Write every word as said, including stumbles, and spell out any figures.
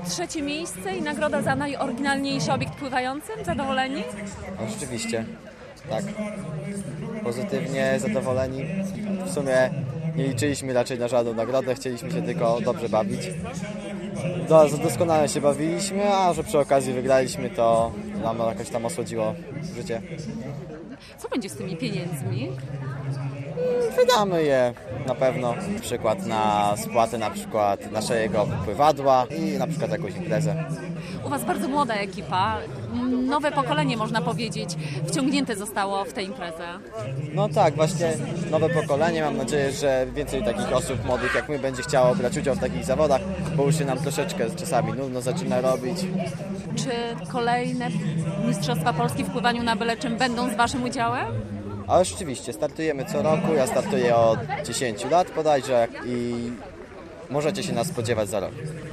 trzecie miejsce i nagroda za najoryginalniejszy obiekt pływający. Zadowoleni? No, rzeczywiście, tak. Pozytywnie zadowoleni. W sumie nie liczyliśmy raczej na żadną nagrodę, chcieliśmy się tylko dobrze bawić. Do, doskonale się bawiliśmy, a że przy okazji wygraliśmy, to nam jakoś tam osłodziło życie. Co będzie z tymi pieniędzmi? Wydamy je na pewno, na przykład na spłatę na przykład naszego pływadła i na przykład jakąś imprezę. U Was bardzo młoda ekipa, nowe pokolenie można powiedzieć, wciągnięte zostało w tę imprezę. No tak, właśnie nowe pokolenie, mam nadzieję, że więcej takich osób młodych jak my będzie chciało brać udział w takich zawodach, bo już się nam troszeczkę czasami nudno zaczyna robić. Czy kolejne Mistrzostwa Polski w pływaniu na byle czym będą z Waszym udziałem? Ale rzeczywiście, startujemy co roku, ja startuję od dziesięciu lat bodajże i możecie się nas spodziewać za rok.